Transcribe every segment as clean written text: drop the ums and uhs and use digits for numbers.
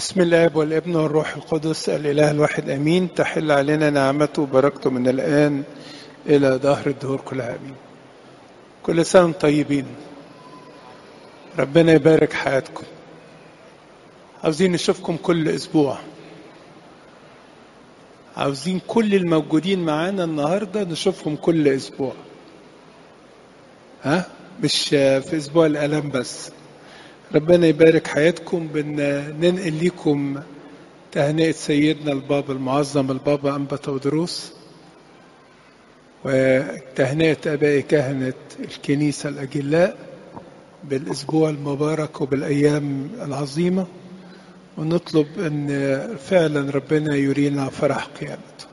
بسم الله والابن والروح القدس الإله الواحد أمين. تحل علينا نعمته وبركته من الآن إلى دهر الدهور كلها أمين. كل سنة وانتم طيبين. ربنا يبارك حياتكم. عاوزين نشوفكم كل أسبوع. عاوزين كل الموجودين معانا النهاردة نشوفهم كل أسبوع. مش في أسبوع الآلام بس. ربنا يبارك حياتكم. بننقل لكم تهنئة سيدنا البابا المعظم البابا أنبا تودروس، وتهنئة آباء كهنة الكنيسة الأجلاء بالأسبوع المبارك وبالأيام العظيمة، ونطلب أن فعلا ربنا يرينا فرح قيامته.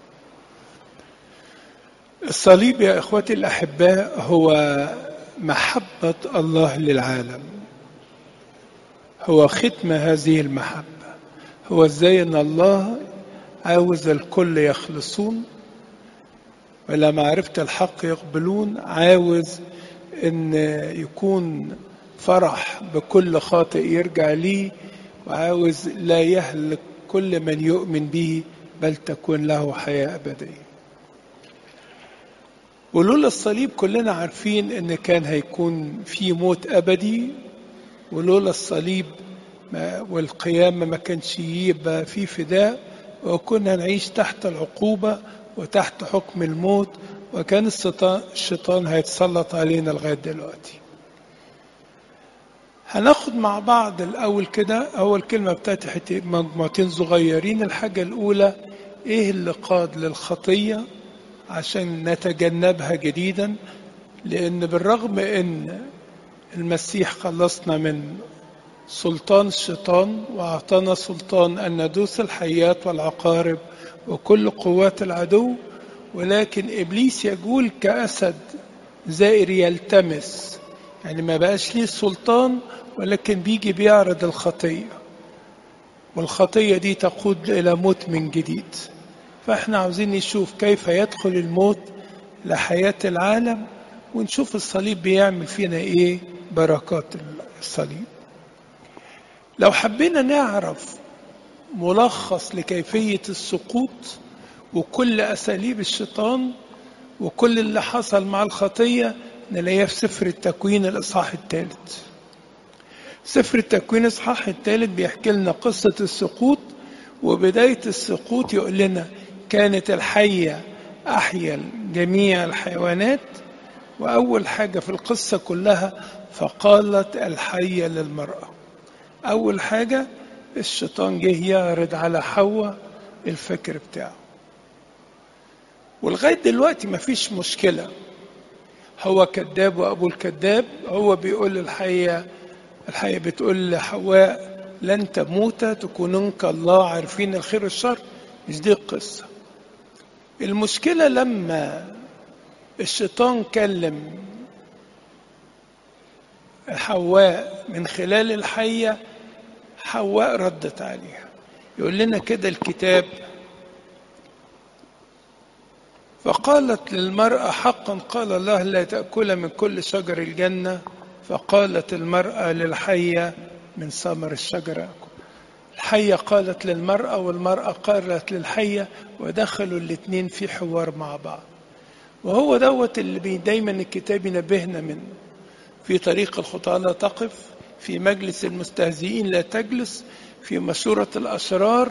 الصليب يا إخوتي الأحباء هو محبة الله للعالم، هو ختم هذه المحبة. هو ازاي ان الله عاوز الكل يخلصون ولا معرفة الحق يقبلون، عاوز ان يكون فرح بكل خاطئ يرجع ليه، وعاوز لا يهلك كل من يؤمن به بل تكون له حياة أبدية. ولولا الصليب كلنا عارفين ان كان هيكون في موت أبدي، ولولا الصليب والقيامة ما كانش يبقى في فداء، وكنا نعيش تحت العقوبة وتحت حكم الموت، وكان الشيطان هيتسلط علينا لغاية دلوقتي. هناخد مع بعض الأول كده أول كلمة بتاعت مجموعتين صغيرين. الحاجة الأولى إيه اللي قاد للخطية عشان نتجنبها جديدا، لأن بالرغم إن المسيح خلصنا من سلطان الشيطان وأعطانا سلطان أن ندوس الحيات والعقارب وكل قوات العدو، ولكن إبليس يجول كأسد زائر يلتمس، يعني ما بقاش ليه سلطان، ولكن بيجي بيعرض الخطية، والخطية دي تقود إلى موت من جديد. فإحنا عاوزين نشوف كيف يدخل الموت لحياة العالم، ونشوف الصليب بيعمل فينا إيه بركات الصليب. لو حبينا نعرف ملخص لكيفية السقوط وكل أساليب الشيطان وكل اللي حصل مع الخطية، نلاقيها في سفر التكوين الإصحاح الثالث. سفر التكوين الإصحاح الثالث بيحكي لنا قصة السقوط، وبداية السقوط يقول لنا كانت الحية أحيا جميع الحيوانات، وأول حاجة في القصة كلها فقالت الحية للمرأة. أول حاجة الشيطان جه يعرض على حواء الفكر بتاعه، ولغاية دلوقتي مفيش مشكلة. هو كذاب وأبو الكذاب. هو بيقول الحية بتقول لحواء لن تموت تكونون كالله عارفين الخير والشر. مش دي القصة. المشكلة لما الشيطان كلم حواء من خلال الحية، حواء ردت عليها. يقول لنا كده الكتاب فقالت للمرأة حقا قال الله لا تأكل من كل شجر الجنة، فقالت المرأة للحية من ثمر الشجرة. الحية قالت للمرأة والمرأة قالت للحية، ودخلوا الاثنين في حوار مع بعض. وهو دوت اللي دايما الكتاب ينبهنا منه: في طريق الخطاة لا تقف، في مجلس المستهزئين لا تجلس، في مشورة الأشرار،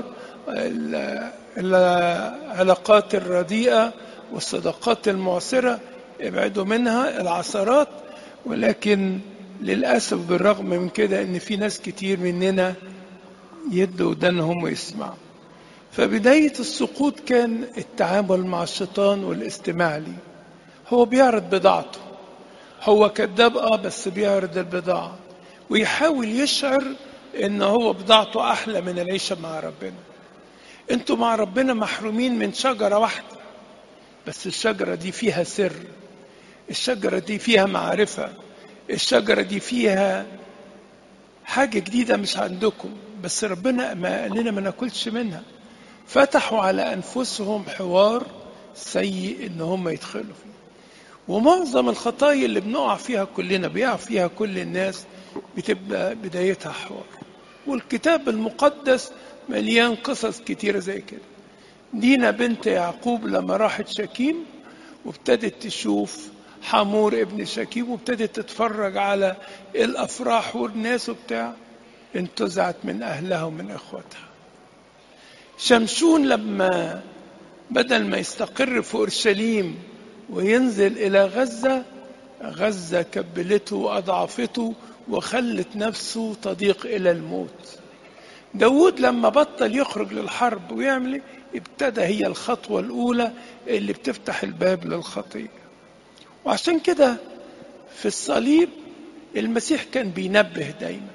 العلاقات الرديئة والصداقات المعسرة ابعدوا منها، العثرات. ولكن للأسف بالرغم من كده إن في ناس كتير مننا يدوا ودانهم ويسمعوا. فبداية السقوط كان التعامل مع الشيطان والاستماع لي. هو بيعرض بضاعته، هو كذاب بس بيعرض البضاعة ويحاول يشعر ان هو بضاعته احلى من العيشة مع ربنا. انتوا مع ربنا محرومين من شجرة واحدة بس، الشجرة دي فيها سر، الشجرة دي فيها معرفة، الشجرة دي فيها حاجة جديدة مش عندكم، بس ربنا ما قال لنا ما ناكلش منها. فتحوا على أنفسهم حوار سيء إن هم يدخلوا فيه. ومعظم الخطايا اللي بنقع فيها كلنا، بيقع فيها كل الناس، بتبقى بدايتها حوار. والكتاب المقدس مليان قصص كتيرة زي كده. دينا بنت يعقوب لما راحت شكيم وابتدت تشوف حمور ابن شكيم وابتدت تتفرج على الأفراح والناس وبتاع، انتزعت من أهلها ومن إخواتها. شمشون لما بدل ما يستقر في أورشليم وينزل إلى غزة، غزة كبلته وأضعفته وخلت نفسه تضيق إلى الموت. داود لما بطل يخرج للحرب ويعمل، ابتدى هي الخطوة الأولى اللي بتفتح الباب للخطية. وعشان كده في الصليب المسيح كان بينبه دايما،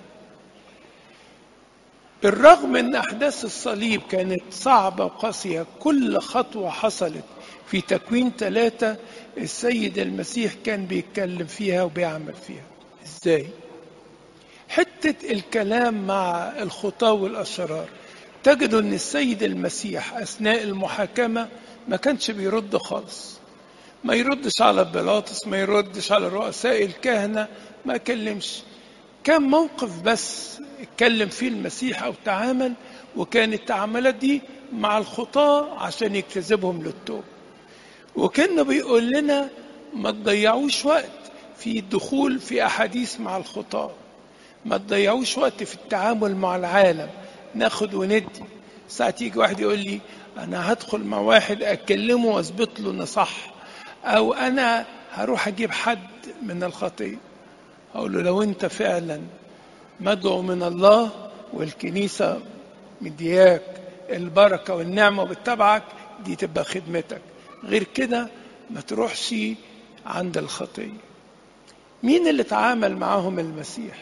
بالرغم ان احداث الصليب كانت صعبة وقاسية، كل خطوة حصلت في تكوين 3 السيد المسيح كان بيتكلم فيها وبيعمل فيها. ازاي؟ حتة الكلام مع الخطاة والأشرار، تجدوا ان السيد المسيح اثناء المحاكمة ما كانش بيرد خالص، ما يردش على بيلاطس، ما يردش على رؤساء الكهنة، ما كلمش. كان موقف بس اتكلم فيه المسيح او تعامل، وكانت التعاملات دي مع الخطاة عشان يجتذبهم للتوبة. وكان بيقول لنا ما تضيعوش وقت في الدخول في احاديث مع الخطاة، ما تضيعوش وقت في التعامل مع العالم، ناخد وندي. ساعات يجي واحد يقول لي انا هدخل مع واحد اكلمه واثبت له انه صح، او انا هروح اجيب حد من الخطية. اقول له لو انت فعلا مدعو من الله والكنيسة مدياك البركة والنعمة وبتتبعك، دي تبقى خدمتك. غير كده ما تروحش عند الخطية. مين اللي تعامل معاهم المسيح؟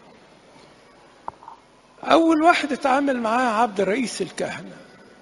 أول واحد اتعامل معاه عبد رئيس الكهنة.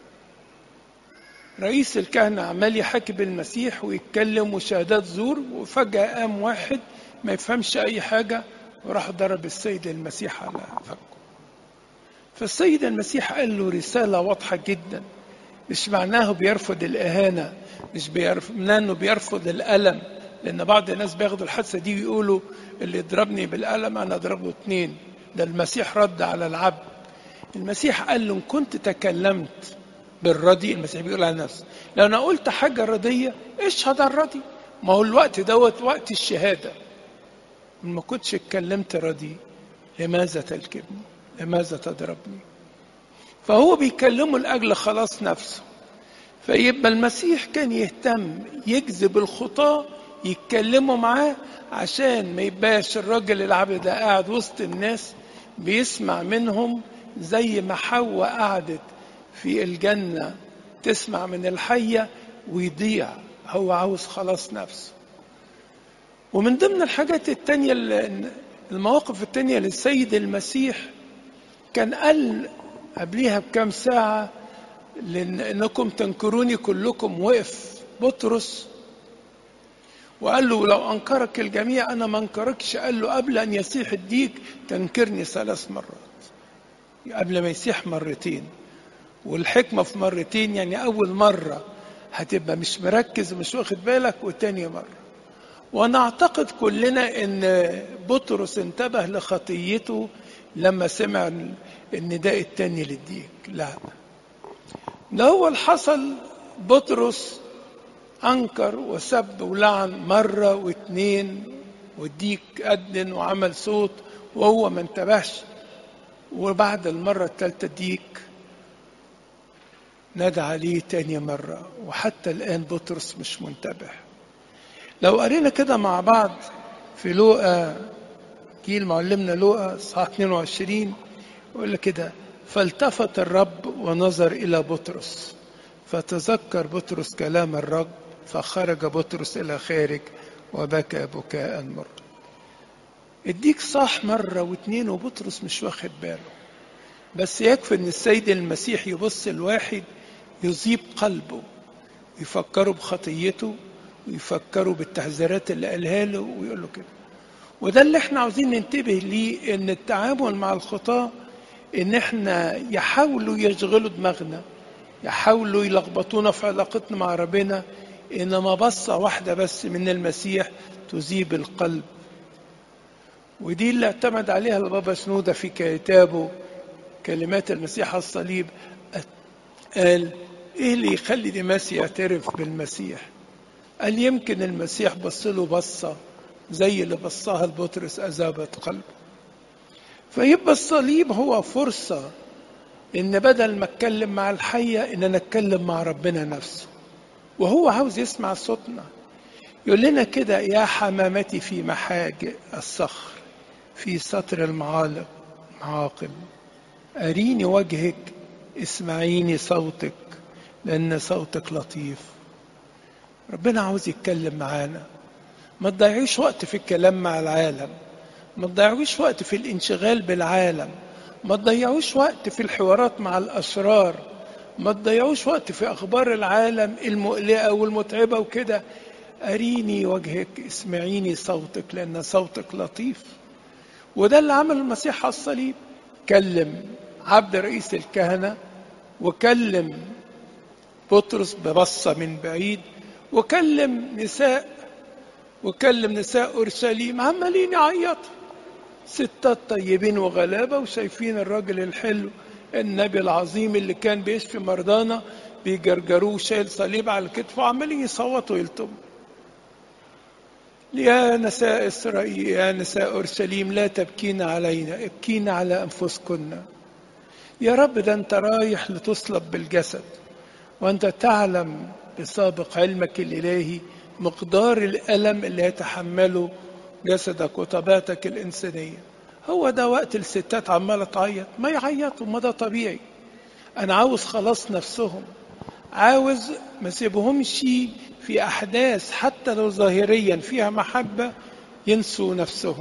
رئيس الكهنة عمال يحكي بالمسيح ويتكلم وشهادات زور، وفجأة قام واحد ما يفهمش أي حاجة وراح ضرب السيد المسيح على فكه. فالسيد المسيح قال له رسالة واضحة جدا، مش معناه بيرفض الإهانة، مش معناه انه بيرفض الألم، لأن بعض الناس بياخدوا الحادثة دي ويقولوا اللي يضربني بالألم أنا أضربه 2. ده المسيح رد على العبد. المسيح قال له إن كنت تكلمت بالردي، المسيح بيقول على نفسه لو أنا قلت حاجة ردية اشهد على الردي، ما هو الوقت دوت وقت الشهادة. ما كنتش اتكلمت ردي، لماذا تلكمني؟ لماذا تضربني؟ فهو بيكلمه لأجل خلاص نفسه. فيبقى المسيح كان يهتم يجذب الخطاة يتكلموا معاه، عشان ما يبقاش الراجل العبد ده قاعد وسط الناس بيسمع منهم زي ما حواء قعدت في الجنة تسمع من الحية ويضيع. هو عاوز خلاص نفسه. ومن ضمن الحاجات التانية، المواقف التانية للسيد المسيح، كان قال قبليها بكام ساعة لأنكم تنكروني كلكم. وقف بطرس وقال له لو أنكرك الجميع أنا ما أنكركش. قال له قبل أن يسيح الديك تنكرني 3 مرات. قبل ما يسيح مرتين. والحكمة في مرتين يعني أول مرة هتبقى مش مركز ومش واخد بالك، وتاني مرة. وأنا أعتقد كلنا إن بطرس انتبه لخطيته لما سمع النداء التاني للديك. لا، ده هو اللي حصل. بطرس أنكر وسب ولعن مرة و2، والديك أذن وعمل صوت وهو ما انتبهش. وبعد المرة الثالثة الديك نادى عليه تاني مرة، وحتى الآن بطرس مش منتبه. لو قرينا كده مع بعض في لوقا، جيل معلمنا لوقا صحاح 22، يقول لك كده فالتفت الرب ونظر إلى بطرس فتذكر بطرس كلام الرب، فخرج بطرس إلى خارج وبكى بكاء مرا. الديك صاح مرة و2 وبطرس مش واخد باله. بس يكفي ان السيد المسيح يبص الواحد يذيب قلبه، يفكره بخطيته ويفكره بالتحذيرات اللي قالها له ويقول له كده. وده اللي احنا عاوزين ننتبه ليه، ان التعامل مع الخطاة ان احنا يحاولوا يشغلوا دماغنا، يحاولوا يلخبطونا في علاقتنا مع ربنا، انما بصة واحدة بس من المسيح تذيب القلب. ودي اللي اعتمد عليها البابا شنودة في كتابه كلمات المسيح على الصليب، قال ايه اللي يخلي ديماس يعترف بالمسيح؟ قال يمكن المسيح بص له بصة زي اللي بصاها لبطرس أذابت قلبه. فيبقى الصليب هو فرصة إن بدل ما أتكلم مع الحية إن أنا أتكلم مع ربنا نفسه، وهو عاوز يسمع صوتنا. يقول لنا كده: يا حمامتي في محاجئ الصخر في سطر المعاقل، أريني وجهك، اسمعيني صوتك لأن صوتك لطيف. ربنا عاوز يتكلم معانا. ما تضيعوش وقت في الكلام مع العالم، ما تضيعوش وقت في الانشغال بالعالم، ما تضيعوش وقت في الحوارات مع الأشرار، ما تضيعوش وقت في أخبار العالم المقلقة والمتعبة وكده. أريني وجهك، اسمعيني صوتك لأن صوتك لطيف. وده اللي عمل المسيح على الصليب. كلم عبد رئيس الكهنة، وكلم بطرس ببصة من بعيد، وكلم نساء أورشليم عمالين يعيطوا، ستات طيبين وغلابة وشايفين الراجل الحلو النبي العظيم اللي كان بيشفي مرضانا بيجرجروه شايل صليب على كتفه عمالين يصوتوا يلتموا. يا نساء إسرائيل، يا نساء أورشليم، لا تبكين علينا، ابكين على أنفسكن. يا رب ده أنت رايح لتصلب بالجسد، وأنت تعلم بسابق علمك الإلهي مقدار الألم اللي يتحمله جسدك وطبيعتك الإنسانية. هو ده وقت الستات عمالة تعيط، ما يعيطوا، ما ده طبيعي. أنا عاوز خلاص نفسهم، عاوز ما سيبهمش في أحداث حتى لو ظاهريا فيها محبة ينسوا نفسهم.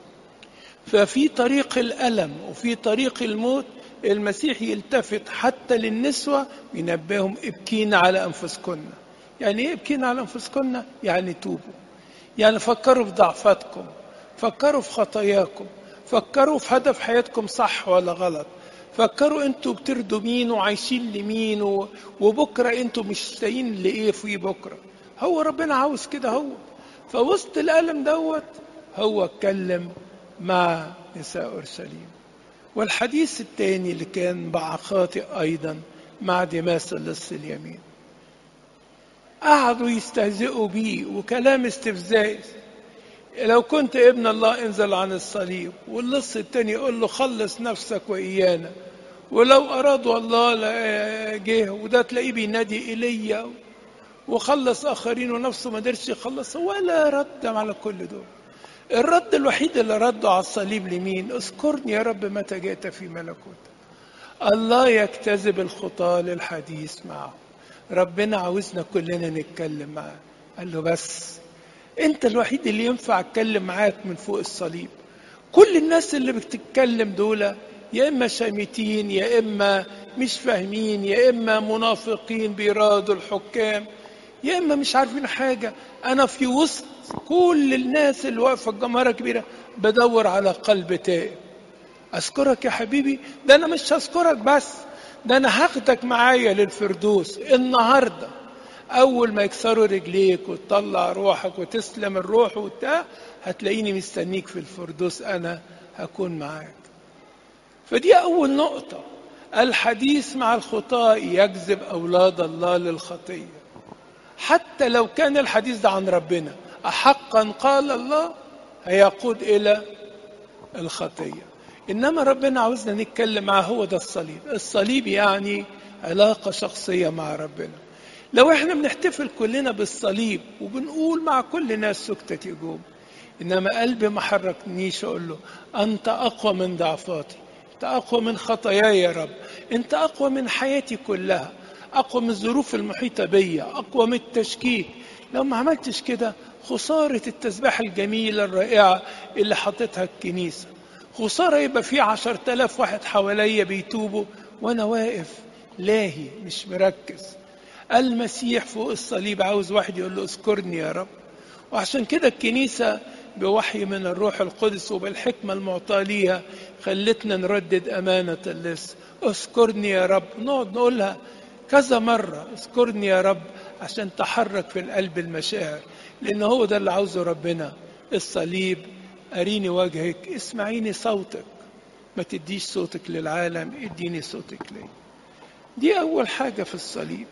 ففي طريق الألم وفي طريق الموت المسيح يلتفت حتى للنسوة وينبههم: ابكين على أنفسكن. يعني ايه ابكين على أنفسكن؟ يعني توبوا، يعني فكروا في ضعفاتكم، فكروا في خطاياكم، فكروا في هدف حياتكم صح ولا غلط، فكروا انتوا بتردوا مين وعايشين لمين وبكرة انتوا مش لاقيين لايه في بكرة. هو ربنا عاوز كده. هو فوسط الألم دوت هو اتكلم مع نساء أورشليم. والحديث الثاني اللي كان مع خاطئ أيضا مع ديماس اللص اليمين، قعدوا يستهزئوا بيه وكلام استفزائي: لو كنت ابن الله انزل عن الصليب. واللص التاني يقول له: خلص نفسك وإيانا. ولو أرادوا الله جه. وده تلاقيه بينادي إيليا وخلص آخرين ونفسه ما قدرش يخلص، ولا رد على كل دول. الرد الوحيد اللي رده على الصليب لمين؟ اذكرني يا رب متى جئت في ملكوتك. الله يجتذب الخطاة للحديث معه. ربنا عاوزنا كلنا نتكلم معاه. قال له: بس انت الوحيد اللي ينفع اتكلم معاك من فوق الصليب. كل الناس اللي بتتكلم دول يا اما شامتين، يا اما مش فاهمين، يا اما منافقين بيرادوا الحكام، يا اما مش عارفين حاجة. انا في وسط كل الناس اللي واقفة الجمهرة كبيرة بدور على قلب تائب. أشكرك يا حبيبي، ده أنا مش هشكرك بس، ده أنا هاخدك معايا للفردوس النهاردة. أول ما يكسروا رجليك وتطلع روحك وتسلم الروح وبتاع هتلاقيني مستنيك في الفردوس، أنا هكون معاك. فدي أول نقطة. الحديث مع الخطاة يجذب أولاد الله للخطية. حتى لو كان الحديث ده عن ربنا، أحقا قال الله، هيقود إلى الخطية. إنما ربنا عاوزنا نتكلم معه. هو ده الصليب. الصليب يعني علاقة شخصية مع ربنا. لو احنا بنحتفل كلنا بالصليب وبنقول مع كل ناس سكتة يجوب، إنما قلبي ما حركنيش أقول له: أنت أقوى من ضعفاتي، أنت أقوى من خطاياي يا رب، أنت أقوى من حياتي كلها، أقوى من الظروف المحيطة بيا، أقوى من التشكيك. لو ما عملتش كده خسارة التسبيحة الجميلة الرائعة اللي حطتها الكنيسة. خسارة يبقى في 10,000 واحد حواليا بيتوبوا وأنا واقف لاهي مش مركز. المسيح فوق الصليب عاوز واحد يقول له: اذكرني يا رب. وعشان كده الكنيسة بوحي من الروح القدس وبالحكمة المعطاة ليها خلتنا نردد أمانة اللص: اذكرني يا رب. نقعد نقولها كذا مرة: اذكرني يا رب، عشان تحرك في القلب المشاعر، لأن هو ده اللي عاوزه ربنا. الصليب: أريني وجهك، اسمعيني صوتك. ما تديش صوتك للعالم، اديني صوتك لي. دي أول حاجة في الصليب.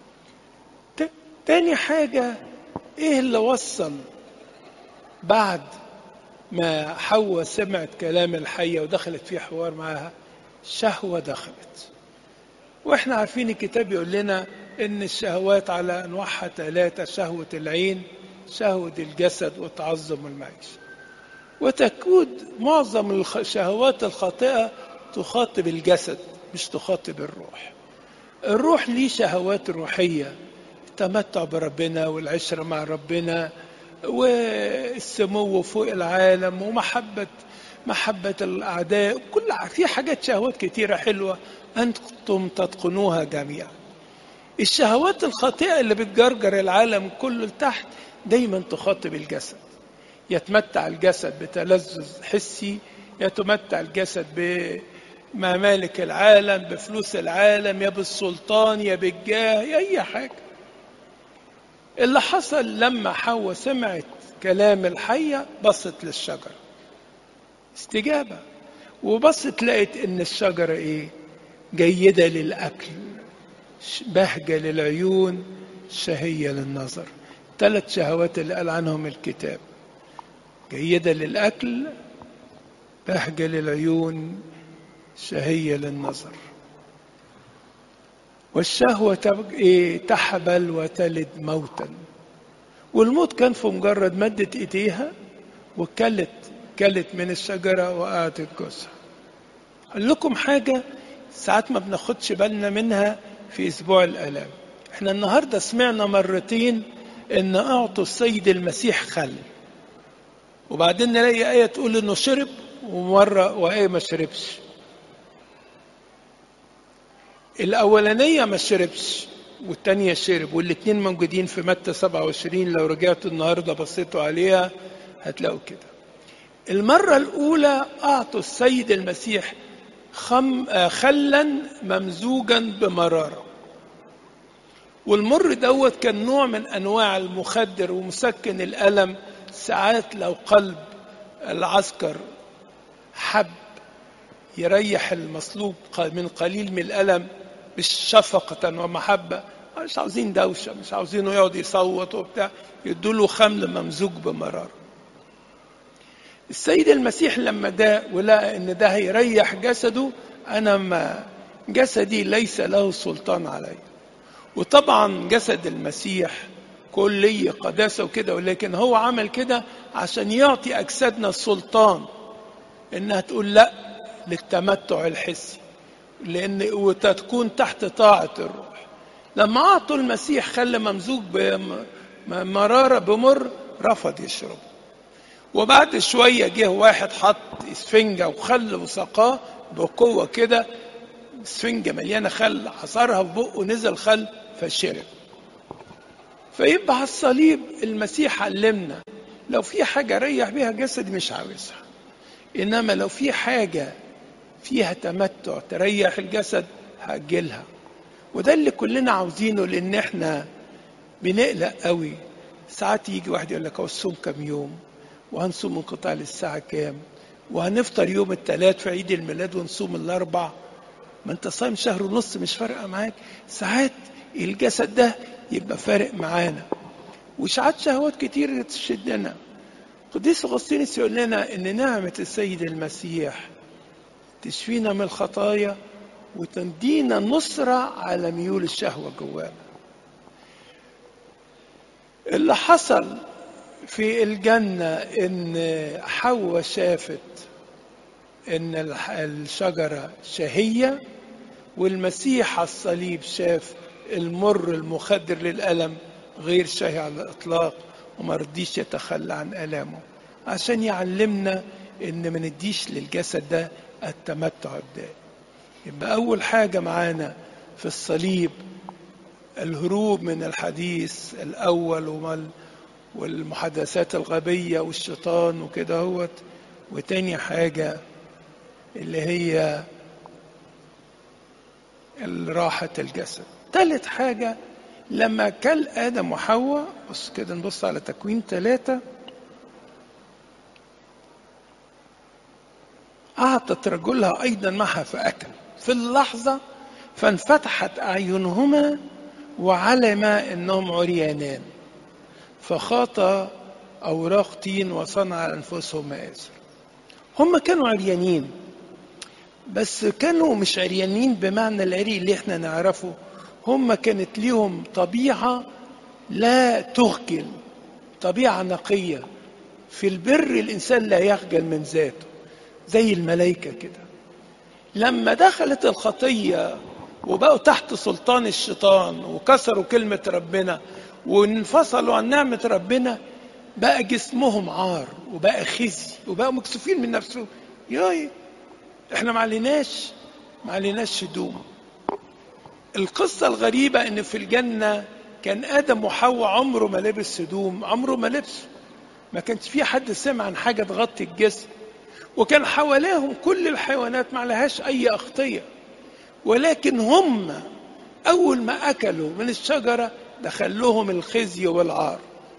تاني حاجة، إيه اللي وصل بعد ما حواء سمعت كلام الحية ودخلت في حوار معها؟ شهوة دخلت. واحنا عارفين الكتاب يقول لنا ان الشهوات على انواعها 3: شهوة العين، شهوة الجسد، وتعظم المعيشة. وتكون معظم الشهوات الخاطئة تخاطب الجسد مش تخاطب الروح. الروح ليه شهوات روحية، التمتع بربنا والعشرة مع ربنا والسمو فوق العالم محبة الأعداء، في حاجات شهوات كتيرة حلوة أنتم تتقنوها جميعا. الشهوات الخاطئة اللي بتجرجر العالم كله لتحت دايما تخاطب الجسد. يتمتع الجسد بتلذذ حسي، يتمتع الجسد بممالك العالم، بفلوس العالم، يا بالسلطان يا بالجاه، يا أي حاجة. اللي حصل لما حواء سمعت كلام الحية بصت للشجرة، استجابة، وبصت لقيت ان الشجرة ايه؟ جيدة للأكل، بهجة للعيون، شهية للنظر. 3 شهوات اللي قال عنهم الكتاب: جيدة للأكل، بهجة للعيون، شهية للنظر. والشهوة تحبل وتلد موتا. والموت كان في مجرد مدت ايديها كلت من الشجرة وقعدت جوزها. أقول لكم حاجة ساعات ما بناخدش بالنا منها في أسبوع الآلام. احنا النهاردة سمعنا مرتين ان اعطوا السيد المسيح خل، وبعدين نلاقي آية تقول انه شرب، ومرة وآية ما شربش. الأولانية ما شربش والتانية شرب، والاتنين موجودين في متى 27. لو رجعتوا النهاردة بصيتوا عليها هتلاقوا كده. المرة الأولى أعطوا السيد المسيح خلا ممزوجا بمرارة، والمر دوت كان نوع من أنواع المخدر ومسكن الألم. ساعات لو قلب العسكر حب يريح المصلوب من قليل من الألم بالشفقة ومحبة، مش عاوزين دوشة، مش عاوزينه يقعد يصوت وبتاع، يدوله خمل ممزوج بمرارة. السيد المسيح لما ده ولقى ان ده هيريح جسده، انا ما جسدي ليس له سلطان علي. وطبعا جسد المسيح كلي قداسة وكده، ولكن هو عمل كده عشان يعطي اجسادنا السلطان انها تقول لا للتمتع الحسي، لان وتكون تحت طاعة الروح. لما اعطوا المسيح خل ممزوج بمرارة بمر، رفض يشرب. وبعد شوية جه واحد حط اسفنجة وخل وسقاه بقوة كده، اسفنجة مليانة خل، عصرها في بقه نزل خل فشرب. فيبقى على الصليب المسيح علمنا لو في حاجة ريح بيها جسدي مش عاوزها، إنما لو في حاجة فيها تمتع تريح الجسد هأجلها. وده اللي كلنا عاوزينه، لأن احنا بنقلق قوي. ساعات يجي واحد يقول لك هو الصوم كم يوم، وهنصوم انقطاع للساعة كام، وهنفطر يوم الثلاث في عيد الميلاد ونصوم الأربع. ما انت صايم شهر ونص مش فارقة معاك. ساعات الجسد ده يبقى فارق معانا، وساعات شهوات كتير تشدنا. قديس أغسطينوس يقول لنا ان نعمة السيد المسيح تشفينا من الخطايا وتدينا نصرة على ميول الشهوة جوانا. اللي حصل في الجنة ان حواء شافت ان الشجرة شهية، والمسيح على الصليب شاف المر المخدر للألم غير شهي على الإطلاق، وما رضيش يتخلى عن ألامه عشان يعلمنا ان ما نديش للجسد ده التمتع الدائم. يبقى أول حاجة معانا في الصليب الهروب من الحديث الأول والمحادثات الغبية والشيطان وكده هوت. وتاني حاجة اللي هي راحة الجسد. تالت حاجة لما كل آدم وحواء، بص كده نبص على تكوين 3، أعطت رجلها أيضا معها فأكل. في اللحظة فانفتحت أعينهما وعلما أنهم عريانان، فخاطا أوراق تين وصنع على أنفسهم مآزر. هم كانوا عريانين، بس كانوا مش عريانين بمعنى العري اللي احنا نعرفه. هم كانت ليهم طبيعة لا تخجل، طبيعة نقية. في البر الإنسان لا يخجل من ذاته زي الملائكة كده. لما دخلت الخطية وبقوا تحت سلطان الشيطان وكسروا كلمة ربنا وانفصلوا عن نعمة ربنا، بقى جسمهم عار وبقى خزي وبقوا مكسوفين من نفسهم. ياي احنا معلناش هدوم. القصة الغريبة ان في الجنة كان آدم وحواء عمره ما لبس هدوم، عمره ما لبسوا. ما كانش في حد سمع عن حاجة تغطي الجسم، وكان حواليهم كل الحيوانات ما لهاش أي أغطية. ولكن هم أول ما أكلوا من الشجرة دخلهم الخزي والعار،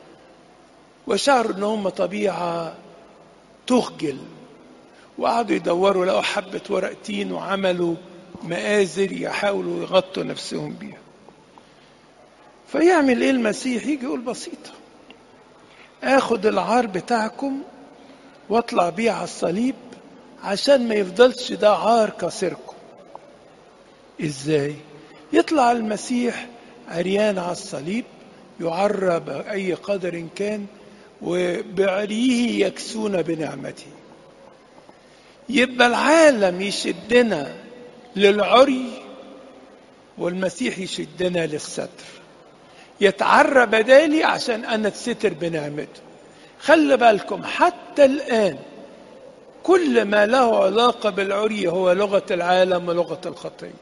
وشعروا أن هم طبيعة تخجل، وقعدوا يدوروا لقوا حبة ورق تين وعملوا مآزر يحاولوا يغطوا نفسهم بيها. فيعمل إيه المسيح؟ يجي يقول بسيطة، آخد العار بتاعكم واطلع بيه على الصليب عشان ما يفضلش ده عار كسركم. ازاي؟ يطلع المسيح عريان على الصليب، يعرى بأي قدر كان، وبعريه يكسون بنعمته. يبقى العالم يشدنا للعري والمسيح يشدنا للستر، يتعرى بدالي عشان أنا اتستر بنعمته. خلي بالكم حتى الآن كل ما له علاقة بالعري هو لغة العالم ولغة الخطية.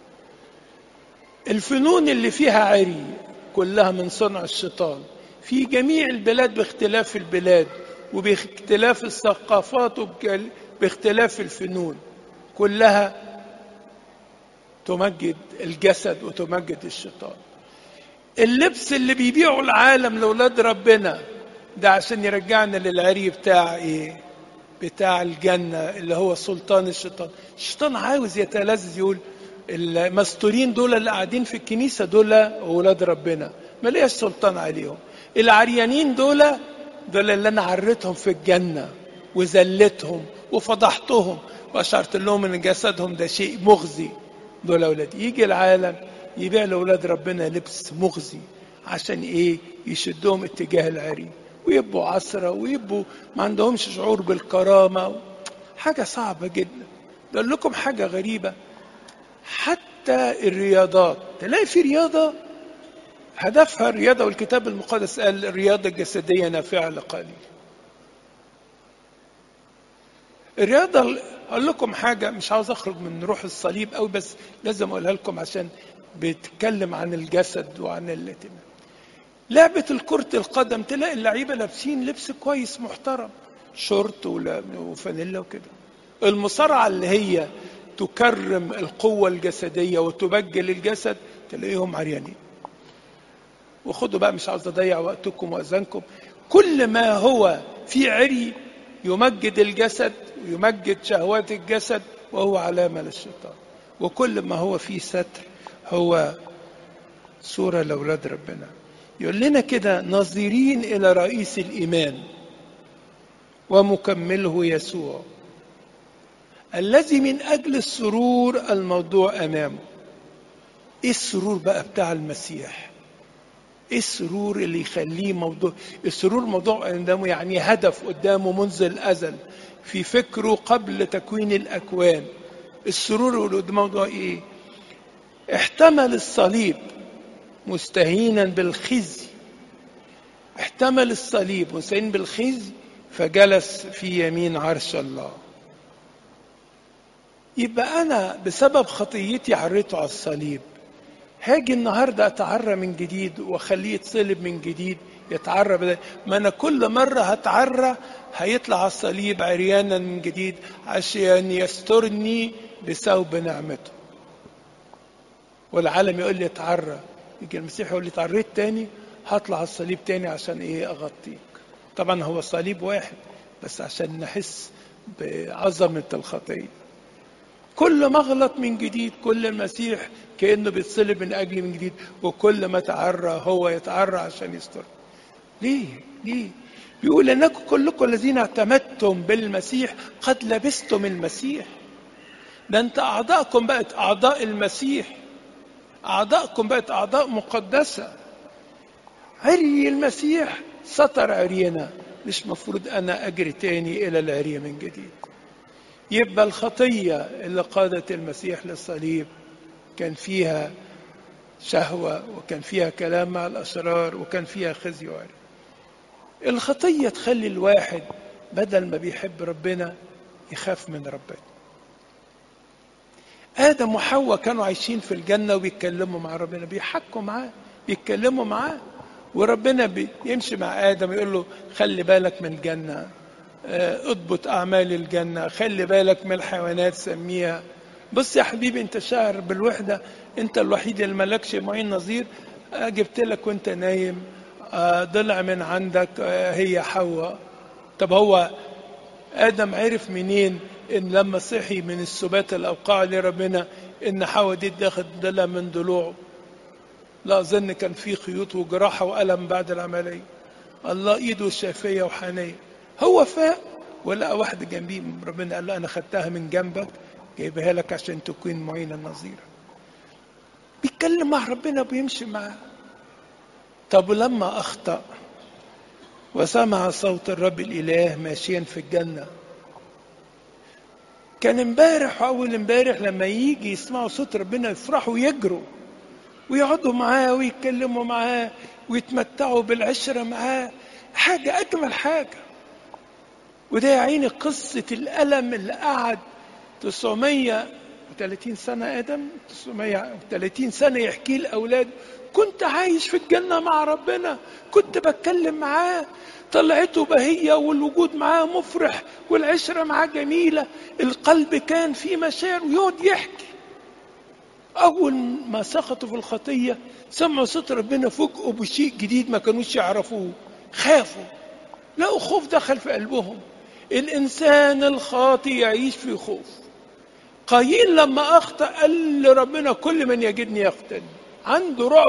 الفنون اللي فيها عري كلها من صنع الشيطان في جميع البلاد باختلاف البلاد وباختلاف الثقافات وباختلاف الفنون، كلها تمجد الجسد وتمجد الشيطان. اللبس اللي بيبيعوا العالم لأولاد ربنا ده عشان يرجعنا للعري بتاع ايه؟ بتاع الجنة اللي هو سلطان الشيطان. الشيطان عاوز يتلذذ، يقول المستورين دول اللي قاعدين في الكنيسة دول أولاد ربنا ما ليش سلطان عليهم. العريانين دول اللي أنا عريتهم في الجنة وذلتهم وفضحتهم وأشرت لهم إن جسدهم ده شيء مغزي، دول أولاد. يجي العالم يبيع لأولاد ربنا لبس مغزي عشان إيه؟ يشدهم اتجاه العري ويبقوا عسرة ويبقوا ما عندهمش شعور بالكرامة. حاجة صعبة جدا. أقول لكم حاجة غريبة، حتى الرياضات تلاقي في رياضة هدفها الرياضة، والكتاب المقدس قال الرياضة الجسدية نافعة لقليل. الرياضة أقول لكم حاجة، مش عاوز أخرج من روح الصليب أوي بس لازم أقولها لكم عشان بيتكلم عن الجسد وعن الاهتمام. لعبة الكرة القدم تلاقي اللعيبة لابسين لبس كويس محترم، شورت وفانيلا وكده. المصارعة اللي هي تكرم القوة الجسدية وتبجل الجسد تلاقيهم عريانين. وخدوا بقى، مش عاوز أضيع وقتكم وأذنكم، كل ما هو في عري يمجد الجسد ويمجد شهوات الجسد وهو علامة للشيطان، وكل ما هو فيه ستر هو صورة لأولاد ربنا. يقول لنا كده ناظرين إلى رئيس الإيمان ومكمله يسوع الذي من أجل السرور الموضوع أمامه. إيه السرور بقى بتاع المسيح؟ إيه السرور اللي يخليه موضوع؟ السرور موضوع قدامه، يعني هدف قدامه منذ الأزل في فكره قبل تكوين الأكوان. السرور اللي قدامه موضوع إيه؟ احتمل الصليب مستهينا بالخزي، احتمل الصليب مستهين بالخزي فجلس في يمين عرش الله. يبقى أنا بسبب خطيتي عريته على الصليب، هاجي النهاردة أتعرى من جديد وأخليه يتصلب من جديد يتعرى بدل ما أنا كل مرة هتعرى هيطلع على الصليب عريانا من جديد عشان يسترني بثوب نعمته. والعالم يقول لي اتعرى، يجي المسيح يقول لي اتعريت تاني هطلع على الصليب تاني عشان ايه؟ اغطيك. طبعا هو صليب واحد بس عشان نحس بعظمة الخطية. كل ما اغلط من جديد، كل المسيح كأنه بيتصلب من أجلي من جديد، وكل ما تعرى هو يتعرى عشان يستر. ليه؟ بيقول انكم كلكم الذين اعتمدتم بالمسيح قد لبستم المسيح. ده انت اعضاءكم بقت اعضاء المسيح، اعضاءكم بقت اعضاء مقدسة. عري المسيح ستر عرينا، مش مفروض انا اجري تاني الى العري من جديد. يبقى الخطية اللي قادت المسيح للصليب كان فيها شهوة، وكان فيها كلام مع الأشرار، وكان فيها خزي وعري. الخطية تخلي الواحد بدل ما بيحب ربنا يخاف من ربنا. آدم وحواء كانوا عايشين في الجنة وبيتكلموا مع ربنا، بيحكوا معاه، بيتكلموا معاه، وربنا بيمشي مع آدم يقول له خلي بالك من الجنة، اضبط أعمال الجنة، خلي بالك من الحيوانات سميها. بص يا حبيبي انت شاعر بالوحدة، انت الوحيد اللي مالكش معين نظير، جبت لك وانت نايم ضلع من عندك هي حواء. طب هو آدم عرف منين إن لما صحي من السبات اللي أوقع لربنا إن حواء دي اتاخد ضلع من ضلوعه؟ لا، أظن كان في خيوط وجراحة وألم بعد العملية. الله إيده شافية وحنية. هو فاق ولقى واحدة جنبيه، ربنا قال له أنا خدتها من جنبك جايبها لك عشان تكون معينة نظيرة. بيتكلم مع ربنا وبيمشي معاه. طب ولما أخطأ وسمع صوت الرب الإله ماشيا في الجنة، كان امبارح وأول امبارح لما يجي يسمعوا صوت ربنا يفرحوا ويجروا ويقعدوا معاه ويتكلموا معاه ويتمتعوا بالعشرة معاه، حاجة أجمل حاجة. وده يا عيني قصة الألم اللي قعد 930 سنة آدم، 930 سنة يحكي لأولاده. كنت عايش في الجنة مع ربنا، كنت بتكلم معاه، طلعته بهية والوجود معاه مفرح والعشرة معاه جميلة، القلب كان فيه مشاعر ويقعد يحكي. أول ما سقطوا في الخطية سمعوا صوت ربنا، فوجئوا بشيء جديد ما كانوش يعرفوه، خافوا، لقوا خوف دخل في قلبهم. الإنسان الخاطئ يعيش في خوف. قايين لما أخطأ قال لربنا كل من يجدني يقتل، عنده رعب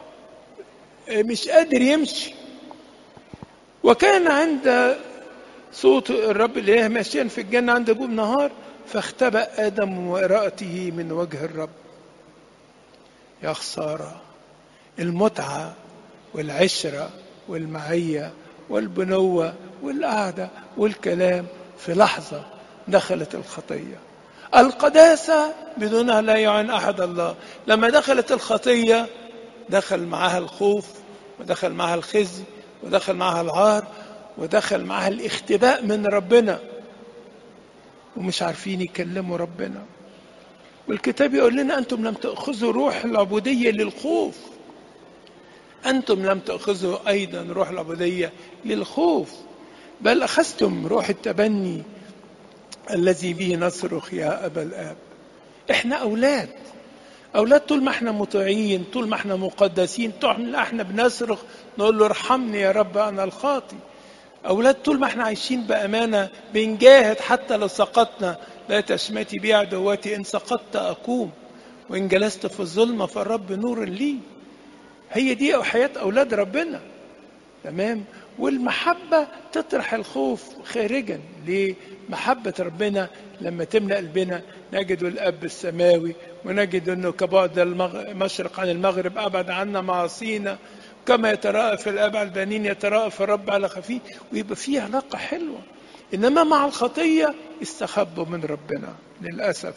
مش قادر يمشي. وكان عند صوت الرب الإله ماشيا في الجنة عند غروب نهار، فاختبأ آدم وامرأته من وجه الرب. يا خسارة، المتعة والعشرة والمعية والبنوة والقعدة والكلام في لحظة دخلت الخطية. القداسة بدونها لا يعين أحد الله. لما دخلت الخطية دخل معها الخوف، ودخل معها الخزي، ودخل معها العار، ودخل معها الاختباء من ربنا، ومش عارفين يكلموا ربنا. والكتاب يقول لنا أنتم لم تأخذوا روح العبودية للخوف، أنتم لم تأخذوا أيضا روح العبودية للخوف، بل أخذتم روح التبني الذي به نصرخ يا أبا الآب. إحنا أولاد طول ما إحنا مطيعين، طول ما إحنا مقدسين، طول ما إحنا بنصرخ نقول له ارحمني يا رب أنا الخاطي. أولاد طول ما إحنا عايشين بأمانة بنجاهد، حتى لو سقطنا لا تشمتي بي عدواتي، إن سقطت أقوم وإن جلست في الظلمة فالرب نور لي. هي دي حياة أولاد ربنا، تمام. والمحبة تطرح الخوف خارجا. ليه؟ محبة ربنا لما تملأ قلبنا نجد الأب السماوي، ونجد أنه كبعد المشرق عن المغرب أبعد عنا معاصينا، كما يتراءف الأب على البنين يتراءف الرب على خفيه، ويبقى فيه علاقة حلوة. إنما مع الخطية استخبوا من ربنا للأسف.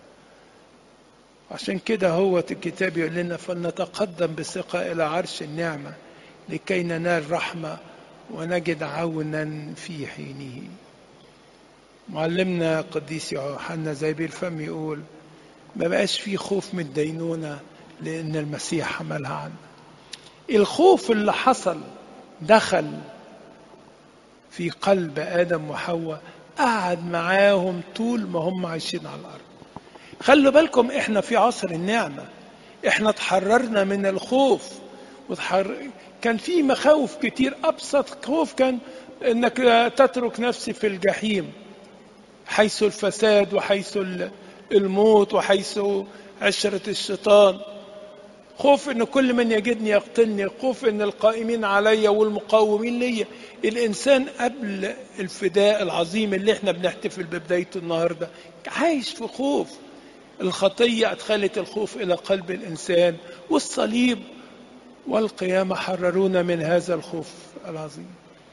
عشان كده هو الكتاب يقول لنا فلنتقدم بثقة إلى عرش النعمة لكي ننال رحمة ونجد عونا في حينه. معلمنا قديس يوحنا زي الفم يقول ما بقاش فيه خوف من الدينونة لأن المسيح حملها عنا. الخوف اللي حصل دخل في قلب آدم وحواء، قعد معاهم طول ما هم عايشين على الأرض. خلوا بالكم احنا في عصر النعمة، احنا تحررنا من الخوف كان في مخاوف كتير. أبسط خوف كان انك تترك نفسي في الجحيم، حيث الفساد وحيث الموت وحيث عشرة الشيطان. خوف ان كل من يجدني يقتلني، خوف ان القائمين علي والمقاومين لي. الانسان قبل الفداء العظيم اللي احنا بنحتفل ببدايته النهارده عايش في خوف. الخطية ادخلت الخوف الى قلب الانسان، والصليب والقيامة حررونا من هذا الخوف العظيم.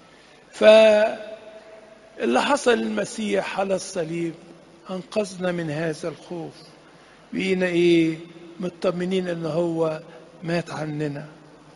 فاللي حصل المسيح على الصليب انقذنا من هذا الخوف، بقينا مطمنين ان هو مات عننا.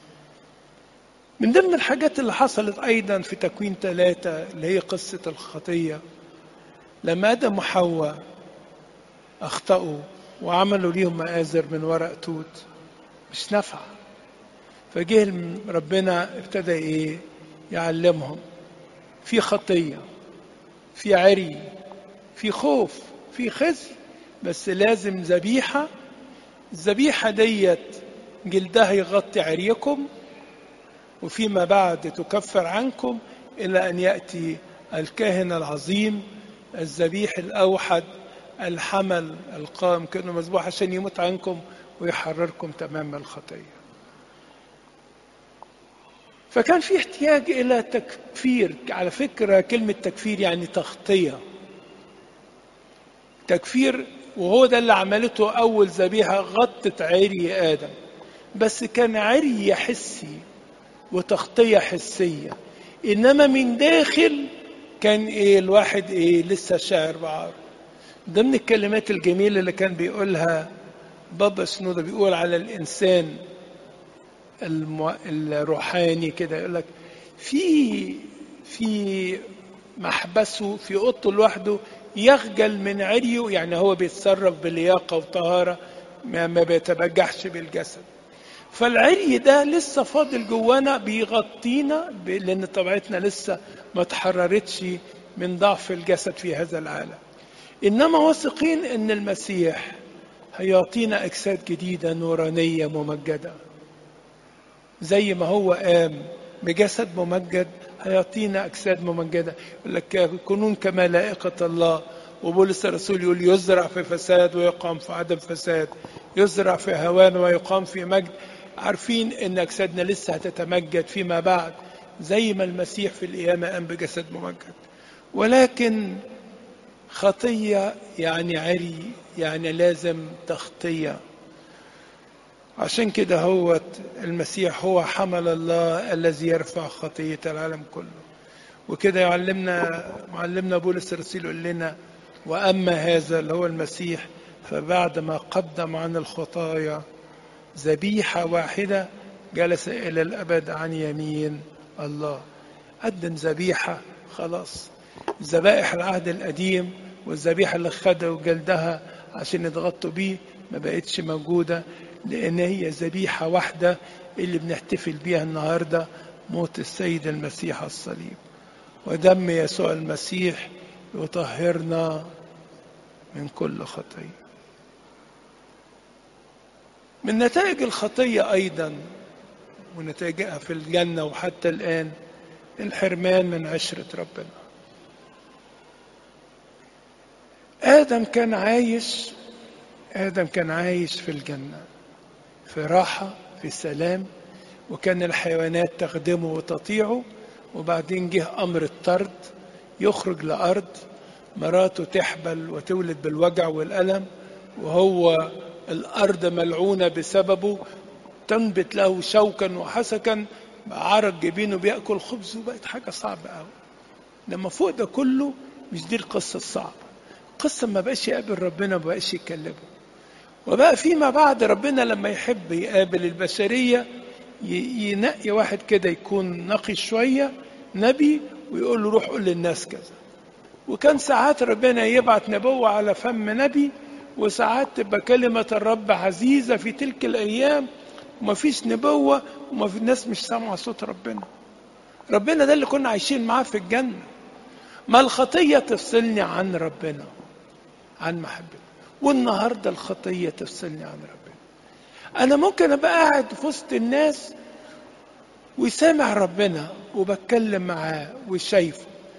من ضمن الحاجات اللي حصلت ايضا في تكوين 3 اللي هي قصة الخطية، لما ادم وحواء اخطأوا وعملوا ليهم مآزر من ورق توت مش نافعة، فجه ربنا ابتدى يعلمهم في خطية، في عري، في خوف، في خزي، بس لازم ذبيحة. الذبيحة ديت جلدها يغطي عريكم، وفيما بعد تكفر عنكم إلى أن يأتي الكاهن العظيم الذبيح الأوحد الحمل القائم كأنه مذبوح عشان يموت عنكم ويحرركم تمام الخطية. فكان في احتياج إلى تكفير. على فكرة كلمة تكفير يعني تغطية، تكفير، وهو ده اللي عملته أول ذبيحة، غطت عري آدم، بس كان عري حسي وتغطية حسية، إنما من داخل كان الواحد لسه شاعر بعار. ضمن الكلمات الجميلة اللي كان بيقولها بابا سنودة، بيقول على الإنسان الروحاني كده، يقول لك في محبسه في اوضته لوحده يخجل من عريه، يعني هو بيتصرف بلياقه وطهاره، ما بيتبجحش بالجسد. فالعري ده لسه فاضل جوانا بيغطينا، لان طبيعتنا لسه ما تحررتش من ضعف الجسد في هذا العالم. انما واثقين ان المسيح هيعطينا اجساد جديده نورانيه ممجده، زي ما هو قام بجسد ممجد هيعطينا أجساد ممجدة. يقول لك يكونون كملائكة الله. وبولس الرسول يقول يزرع في فساد ويقام في عدم فساد، يزرع في هوان ويقام في مجد. عارفين ان أجسادنا لسه هتتمجد فيما بعد زي ما المسيح في القيامة قام بجسد ممجد. ولكن خطية يعني عري، يعني لازم تغطية. عشان كده هو المسيح هو حمل الله الذي يرفع خطية العالم كله. وكده يعلمنا معلمنا بولس الرسول يقول لنا وأما هذا اللي هو المسيح فبعد ما قدم عن الخطايا ذبيحة واحدة جلس إلى الأبد عن يمين الله. قدم ذبيحة خلاص. ذبائح العهد القديم والذبيحة اللي خدوا جلدها عشان يتغطوا بيه ما بقتش موجودة، لأن هي ذبيحة واحدة اللي بنحتفل بيها النهاردة، موت السيد المسيح على الصليب، ودم يسوع المسيح يطهرنا من كل خطية. من نتائج الخطية أيضا ونتائجها في الجنة وحتى الآن الحرمان من عشرة ربنا. آدم كان عايش في الجنة في راحة في سلام، وكان الحيوانات تخدمه وتطيعه. وبعدين جه أمر الطرد، يخرج لأرض، مراته تحبل وتولد بالوجع والألم، وهو الأرض ملعونة بسببه، تنبت له شوكا وحسكا، عرق جبينه بيأكل خبز، وبقت حاجة صعبة قوي. لما فوق ده كله مش دي القصة الصعبة. القصة ما بقاش يقابل ربنا، ما بقاش يكلمه. وبقى فيما بعد ربنا لما يحب يقابل البشرية ينقي واحد كده يكون نقي شوية نبي، ويقول له روح قول للناس كذا. وكان ساعات ربنا يبعت نبوة على فم نبي، وساعات تبقى كلمة الرب عزيزة في تلك الأيام وما فيش نبوة وما في الناس مش سامعة صوت ربنا. ربنا ده اللي كنا عايشين معاه في الجنة. ما الخطية تفصلني عن ربنا، عن محبته، والنهاردة الخطية تفصلني عن ربنا. أنا ممكن أبقى قاعد في وسط الناس وسامع ربنا وبتكلم معاه وشايفه،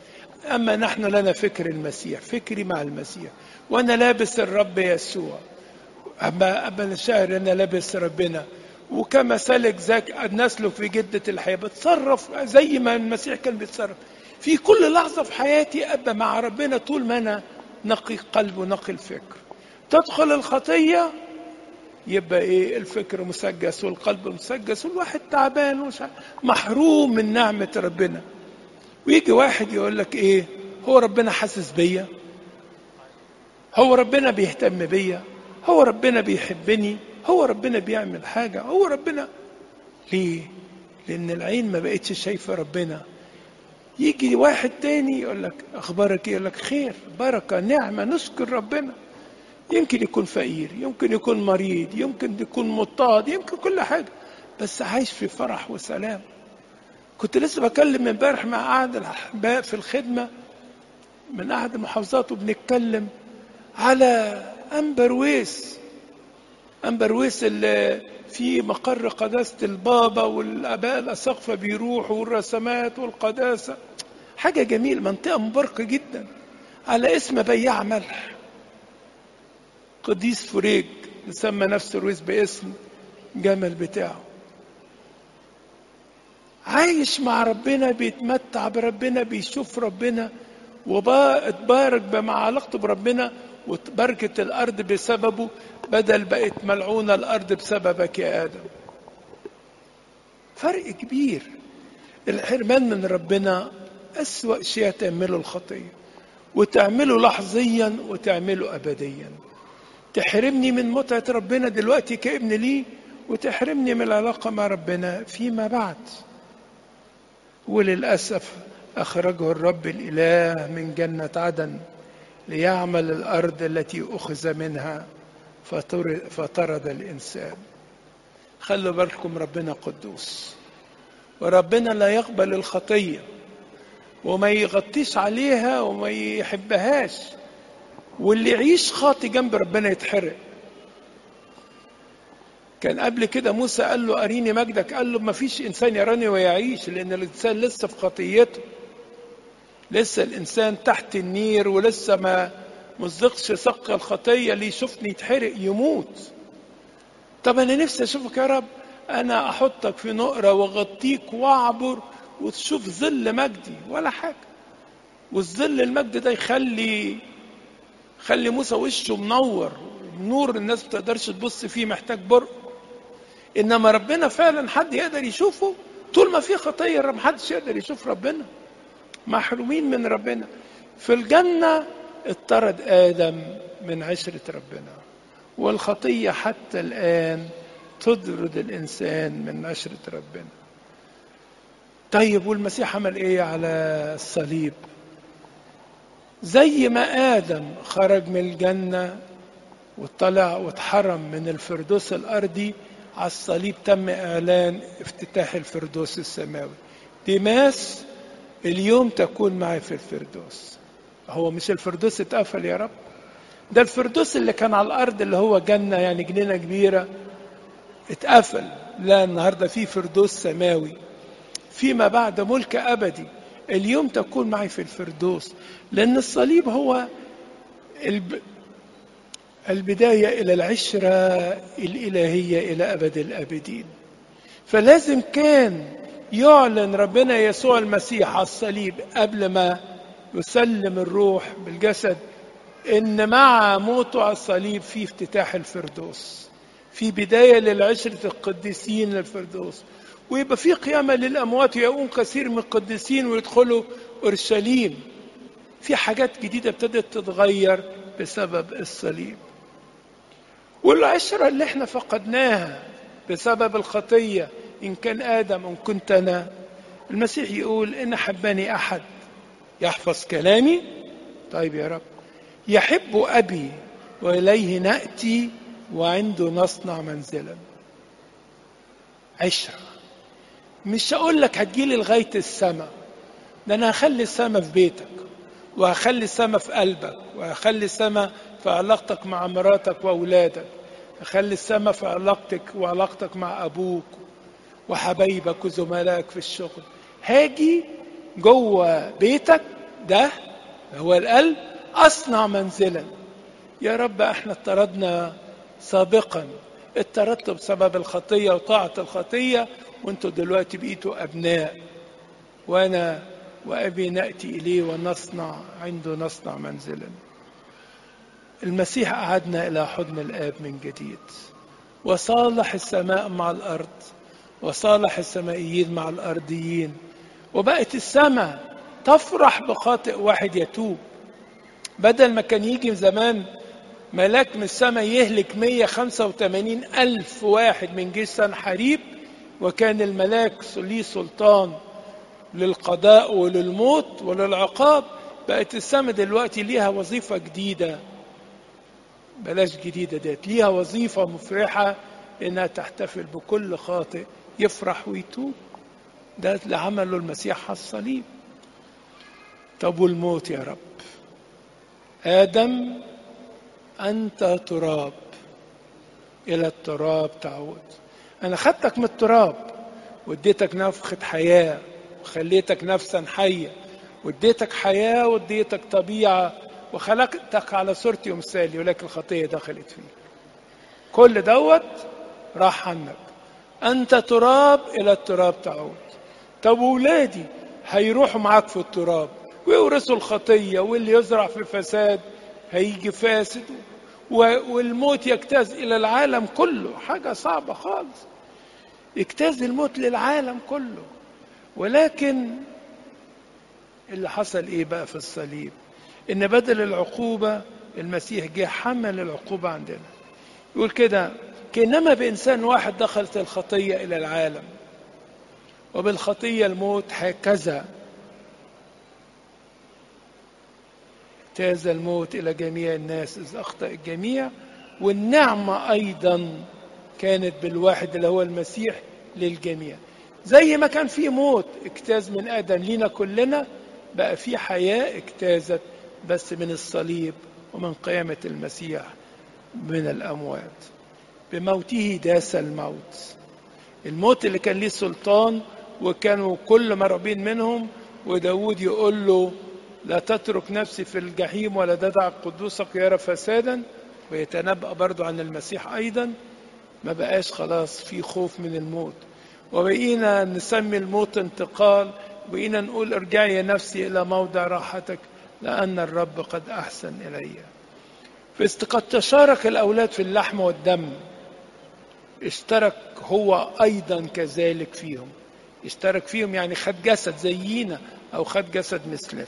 أما نحن لنا فكر المسيح، فكري مع المسيح، وأنا لابس الرب يسوع. أما الشاعر أنا لابس ربنا، وكما سلك ذاك نسلك في جدة الحياة، بتصرف زي ما المسيح كان بيتصرف في كل لحظة في حياتي. أبقى مع ربنا طول ما أنا نقي قلب ونقي الفكر. تدخل الخطية يبقى إيه؟ الفكر مسجس والقلب مسجس والواحد تعبان محروم من نعمة ربنا. ويجي واحد يقول لك إيه؟ هو ربنا حاسس بيا؟ هو ربنا بيهتم بيا؟ هو ربنا بيحبني؟ هو ربنا بيعمل حاجة؟ هو ربنا ليه؟ لأن العين ما بقتش شايفة ربنا. يجي واحد تاني يقول لك أخبارك إيه؟ يقول لك خير، بركة، نعمة، نشكر ربنا. يمكن يكون فقير، يمكن يكون مريض، يمكن يكون مضطهد، يمكن كل حاجة، بس عايش في فرح وسلام. كنت لسه بكلم امبارح مع أحد الأحباء في الخدمة من أحد المحافظات، وبنتكلم على أمبرويس اللي في مقر قداسة البابا، والآباء الأساقفة بيروحوا، والرسمات والقداسة، حاجة جميل، منطقة مباركة جدا، على اسم بياع ملح قديس فريج، يسمى نفسه رويس باسم جمل بتاعه. عايش مع ربنا، بيتمتع بربنا، بيشوف ربنا، واتبارك مع علاقته بربنا، وبركة الأرض بسببه، بدل بقت ملعونة الأرض بسببك يا آدم. فرق كبير. الحرمان من ربنا أسوأ شيء تعمله الخطية، وتعمله لحظيا وتعمله أبديا. تحرمني من متعة ربنا دلوقتي كابن ليه، وتحرمني من العلاقة مع ربنا فيما بعد. وللأسف أخرجه الرب الإله من جنة عدن ليعمل الأرض التي أخذ منها، فطرد الإنسان. خلوا بالكم، ربنا قدوس، وربنا لا يقبل الخطية، وما يغطيش عليها وما يحبهاش. واللي يعيش خاطي جنب ربنا يتحرق. كان قبل كده موسى قال له أريني مجدك، قال له ما فيش إنسان يراني ويعيش، لأن الإنسان لسه في خطيته، لسه الإنسان تحت النير، ولسه ما مصدقش سق الخطية، اللي يشوفني يتحرق يموت. طب أنا نفسي أشوفك يا رب، أنا أحطك في نقرة وأغطيك وأعبر وتشوف ظل مجدي ولا حاجة. والظل المجد ده يخلي موسى وشه منور، نور الناس ما تقدرش تبص فيه، محتاج برق. إنما ربنا فعلا حد يقدر يشوفه؟ طول ما في خطية ما حدش يقدر يشوف ربنا، محرومين من ربنا. في الجنة اطرد آدم من عشرة ربنا، والخطية حتى الآن تطرد الإنسان من عشرة ربنا. طيب والمسيح عمل إيه على الصليب؟ زي ما آدم خرج من الجنة وطلع واتحرم من الفردوس الأرضي، على الصليب تم إعلان افتتاح الفردوس السماوي. ديماس اليوم تكون معي في الفردوس. هو مش الفردوس اتقفل يا رب؟ ده الفردوس اللي كان على الأرض اللي هو جنة، يعني جنينة كبيرة، اتقفل. لا، النهاردة في فردوس سماوي فيما بعد، ملك أبدي. اليوم تكون معي في الفردوس، لأن الصليب هو البداية إلى العشرة الإلهية إلى أبد الآبدين. فلازم كان يعلن ربنا يسوع المسيح على الصليب قبل ما يسلم الروح بالجسد، إن مع موته على الصليب في افتتاح الفردوس، في بداية للعشرة القديسين للفردوس، ويبقى في قيامة للأموات، ويقوم كثير من القديسين ويدخلوا أورشليم. في حاجات جديدة ابتدت تتغير بسبب الصليب. والعشرة اللي احنا فقدناها بسبب الخطية، إن كان آدم أو كنت أنا، المسيح يقول إن حبني أحد يحفظ كلامي. طيب يا رب، يحب أبي وإليه نأتي وعنده نصنع منزلا. عشرة. مش هقول لك هتجيلي لغاية السماء، ده أنا هخلي السماء في بيتك، وهخلي السماء في قلبك، وهخلي السماء في علاقتك مع مراتك وأولادك، هخلي السماء في علاقتك وعلاقتك مع أبوك وحبايبك وزملائك في الشغل. هاجي جوه بيتك، ده هو القلب أصنع منزلا. يا رب احنا اضطردنا سابقا، اضطردتوا بسبب الخطية وطاعة الخطية، وانتوا دلوقتي بقيتوا أبناء، وأنا وأبي نأتي إليه ونصنع عنده نصنع منزلا. المسيح أعدنا إلى حضن الآب من جديد، وصالح السماء مع الأرض، وصالح السمائيين مع الأرضيين، وبقت السماء تفرح بخاطئ واحد يتوب. بدل ما كان يجي زمان ملاك من السماء يهلك 185 ألف واحد من جيش سنحريب، وكان الملاك ليه سلطان للقضاء وللموت وللعقاب، بقت السماء دلوقتي ليها وظيفة جديدة، بلاش جديدة ديت، ليها وظيفة مفرحة، إنها تحتفل بكل خاطئ يفرح ويتوب. ده اللي عمله المسيح على الصليب. طب والموت يا رب؟ آدم أنت تراب، إلى التراب تعود. أنا خدتك من التراب واديتك نفخة حياة وخليتك نفسا حية، واديتك حياة واديتك طبيعة وخلقتك على صورتي ومثالي، ولكن الخطية دخلت فيك. كل دوت راح عنك. أنت تراب إلى التراب تعود. طب ولادي هيروحوا معاك في التراب ويورثوا الخطية، واللي يزرع في فساد هيجي فاسد، والموت يجتاز إلى العالم كله. حاجة صعبة خالص، يجتاز الموت للعالم كله. ولكن اللي حصل إيه بقى في الصليب؟ إن بدل العقوبة المسيح جه حمل العقوبة عندنا. يقول كده: كإنما بإنسان واحد دخلت الخطية إلى العالم، وبالخطية الموت، هكذا اجتاز الموت إلى جميع الناس إذ أخطأ الجميع. والنعمة أيضا كانت بالواحد اللي هو المسيح للجميع. زي ما كان في موت اجتاز من آدم لينا كلنا، بقى في حياة اجتازت بس من الصليب ومن قيامة المسيح من الأموات. بموته داس الموت، الموت اللي كان ليه سلطان وكانوا كل مرعوبين منهم. وداود يقول له: لا تترك نفسي في الجحيم ولا تدع قدوسك يرى فسادا. ويتنبأ برضو عن المسيح أيضا. ما بقاش خلاص في خوف من الموت، وبقينا نسمي الموت انتقال، وبقينا نقول: ارجعي يا نفسي إلى موضع راحتك لأن الرب قد أحسن إلي. قد تشارك الأولاد في اللحم والدم، اشترك هو أيضا كذلك فيهم. اشترك فيهم يعني خد جسد زينا أو خد جسد مثلنا،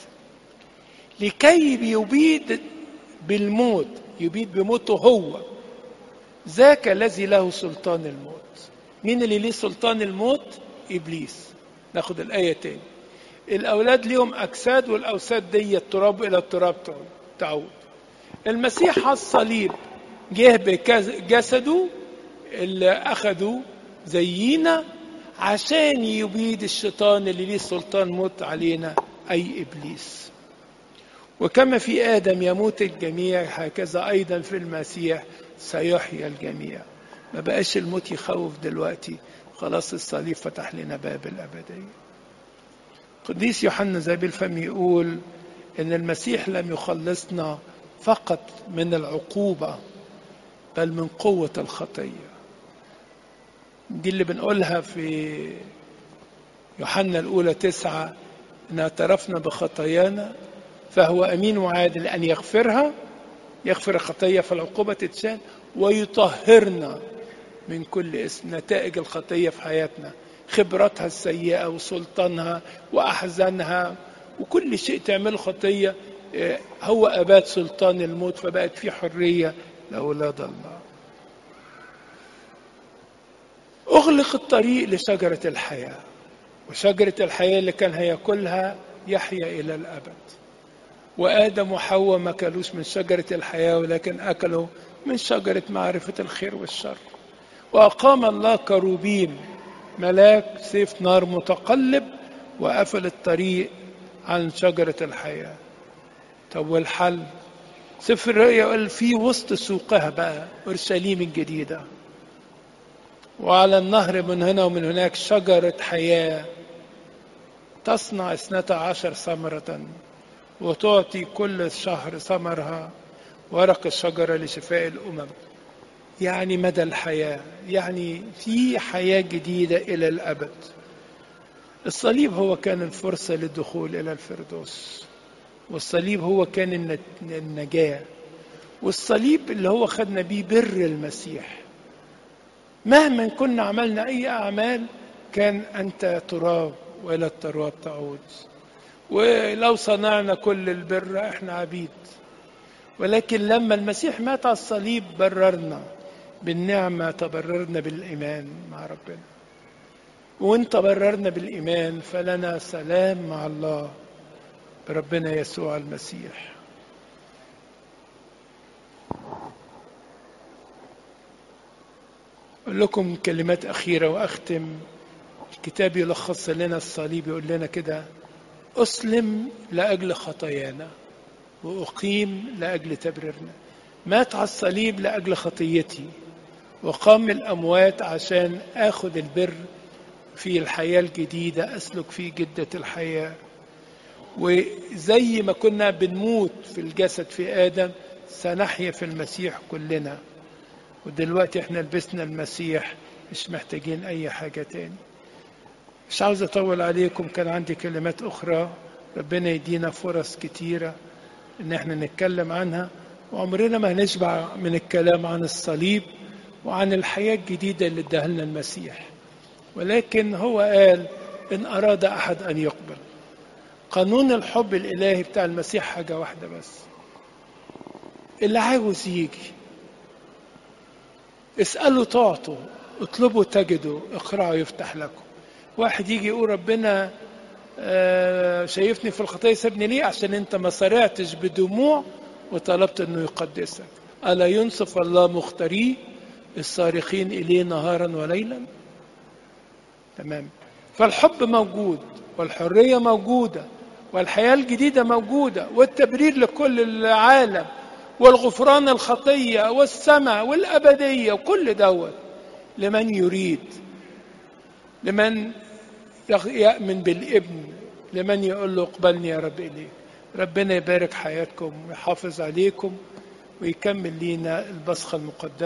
لكي يبيد بالموت، يبيد بموته هو ذاك الذي له سلطان الموت. مين اللي ليه سلطان الموت؟ إبليس. ناخد الآية تاني: الأولاد ليهم أجساد، والأجساد دي التراب إلى التراب تعود. المسيح على الصليب جه بجسده اللي أخده زينا عشان يبيد الشيطان اللي ليه سلطان موت علينا، أي إبليس. وكما في آدم يموت الجميع، هكذا أيضا في المسيح سيحيى الجميع. ما بقاش الموت يخوف دلوقتي، خلاص الصليب فتح لنا باب الأبدية. قديس يوحنا ذهبي الفم يقول إن المسيح لم يخلصنا فقط من العقوبة، بل من قوة الخطية. دي اللي بنقولها في يوحنا الأولى 9: إن اعترفنا بخطايانا فهو أمين وعادل أن يغفرها، يغفر الخطية فالعقوبة تتشال، ويطهرنا من كل اسم. نتائج الخطية في حياتنا، خبراتها السيئة وسلطانها وأحزانها وكل شيء تعمل خطية، هو أباد سلطان الموت، فبقت في حرية لأولاد الله. أغلق الطريق لشجرة الحياة، وشجرة الحياة اللي كان هياكلها يحيا إلى الأبد. وآدم وحواء ما كلوش من شجرة الحياة، ولكن أكلوا من شجرة معرفة الخير والشر. وأقام الله كروبيم، ملاك سيف نار متقلب، وقفل الطريق عن شجرة الحياة. طب والحل؟ سفر الرؤيا يقول: في وسط سوقها بقى أورشليم الجديدة، وعلى النهر من هنا ومن هناك شجرة حياة تصنع 12 ثمرة، وتعطي كل شهر ثمرها، ورق الشجرة لشفاء الأمم. يعني مدى الحياة، يعني في حياة جديدة إلى الأبد. الصليب هو كان الفرصة للدخول إلى الفردوس، والصليب هو كان النجاة، والصليب اللي هو خدنا بيه بر المسيح. مهما كنا عملنا أي أعمال كان أنت تراب وإلى التراب تعود، ولو صنعنا كل البر احنا عبيد. ولكن لما المسيح مات على الصليب بررنا بالنعمة، تبررنا بالإيمان مع ربنا، وانت بررنا بالإيمان فلنا سلام مع الله بربنا يسوع المسيح. أقول لكم كلمات أخيرة وأختم. الكتاب يلخص لنا الصليب، يقول لنا كده: أسلم لأجل خطايانا وأقيم لأجل تبريرنا. مات على الصليب لأجل خطيتي، وقام من الأموات عشان آخذ البر في الحياة الجديدة، أسلك في جدة الحياة. وزي ما كنا بنموت في الجسد في آدم، سنحيا في المسيح كلنا. ودلوقتي احنا لبسنا المسيح، مش محتاجين أي حاجة تاني. مش عاوز أطول عليكم، كان عندي كلمات أخرى. ربنا يدينا فرص كتيرة إن احنا نتكلم عنها، وعمرنا ما هنشبع من الكلام عن الصليب وعن الحياة الجديدة اللي اداها لنا المسيح. ولكن هو قال: إن أراد أحد أن يقبل. قانون الحب الإلهي بتاع المسيح حاجة واحدة بس: اللي عاوز يجي اسألوا تعطوا، اطلبوا تجدوا، اقرأوا يفتح لكم. واحد يجي يقول: ربنا شايفني في الخطية، سابني ليه؟ عشان انت ما صرعتش بدموع وطلبت انه يقدسك. ألا ينصف الله مختاريه الصارخين إليه نهارا وليلا؟ تمام. فالحب موجود، والحرية موجودة، والحياة الجديدة موجودة، والتبرير لكل العالم، والغفران الخطية، والسماء، والأبدية، وكل دوت لمن يريد، لمن يؤمن بالابن، لمن يقول له: اقبلني يا رب إليه. ربنا يبارك حياتكم ويحافظ عليكم ويكمل لينا البصخة المقدسة.